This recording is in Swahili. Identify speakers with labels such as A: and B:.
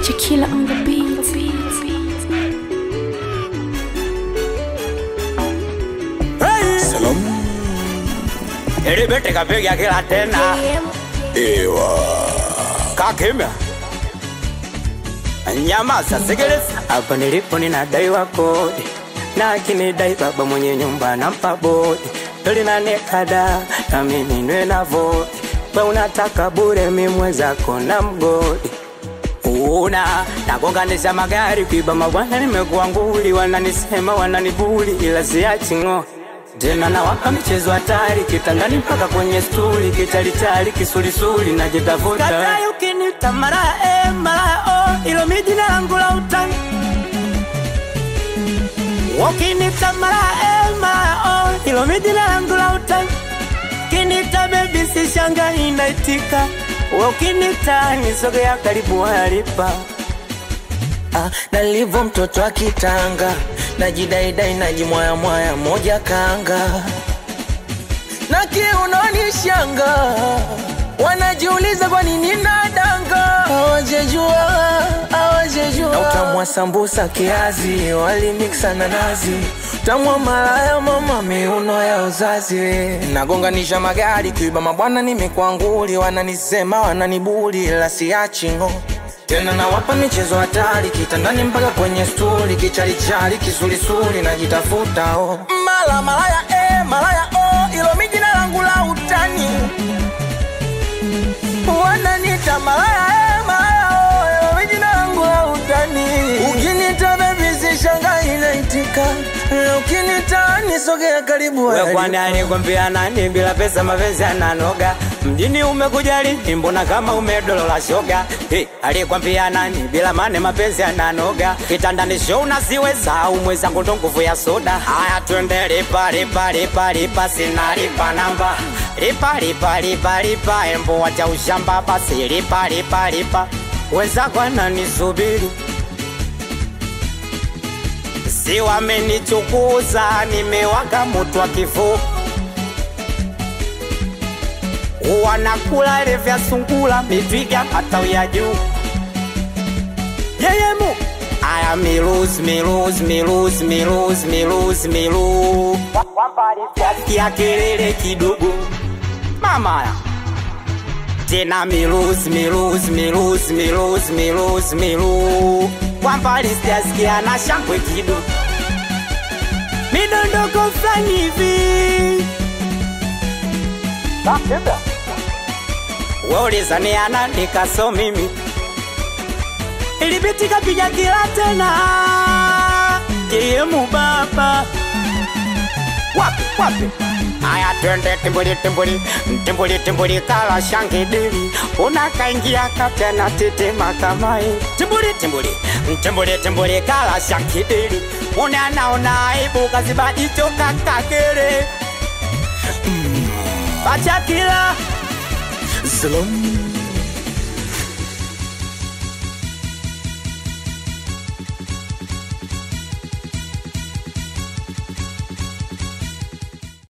A: Tequila on the beat.
B: Salam.
C: Bete kapiga kila tena.
B: Ewa.
C: Kakimya. Nyamaza sikiliza. Hapa nilipo ninadaiwa kodi, na akinidai baba mwenye nyumba nampa bodi. Tuli na nekada na mimi nwe na vodi. Wewe unataka bure mimi mwenzako na mgodi. Nagonganisha magari kuiba mabwana nimekuwa nguli. Wananisema wananibuli ila siachi ngo. Tena nawapa michezo hatari kitandani mpaka kwenye stuli. Kichalichali kisulisuli najitafuta. Katai ukinita mara o ilo mi jina langu la utani. Ukinita mara o ilo mi jina langu la utani. Kinita baby si shanga inaitika. Ukinita nisogea karibu halipa.
D: Nalivo mtoto wa kitanga, najidaidai najimwaya mwaya moja kanga. Na kiunoni shanga, wanajiuliza kwa nini nadanga. Hawajejua na utamwa sambusa kiazi, wali mixa na nazi. Utamwa malaya mama miuno ya uzazi. Nagonganisha magari kuiba mabwana nimekuwa nguli. Wananisema wananibuli ila siachi ngo. Tena nawapa michezo hatari kitandani mpaka kwenye stuli. Kichalichali kisulisuli najitafuta malaya ilo mi jina langu la utani. Wananita malaya ilo mi jina langu la utani. Ukinita baby si shanga inaitika. Ukinita nisogea karibu
C: wewe kwani alikwambia nani bila pesa mapenzi yananoga. Mjini umekuja lini mbona kama umedolola shoga. Alikwambia nani bila mane mapenzi yananoga. Kitandani show na siweza umweza ndo nguvu ya soda. Haya twende lipa sina lipa namba. Lipa embo wacha ushamba basi lipa. Weza kwa nani subiri. Si wamenichukuza nimewaka moto wa kifo. Wanakula revya sungula mitwiga matawi ya juu. Yeyemu aya miluz. Wampari fiaskia kelele kidogo mama ya. Tena miluz. Wampari fiaskia na shangwe kidogo. Midondoko flani hivi. Bakemba Waulizaneana nikaso mimi. Ilibiti kapiga kila tena. Kiemu baba. Wapi aya twende timbuli kala shangidili. Unakaingia katena tete makamai. Timbuli kala shangidili. Unanaona aibu kaziba jicho kakakere. Bacha kila
B: Salam.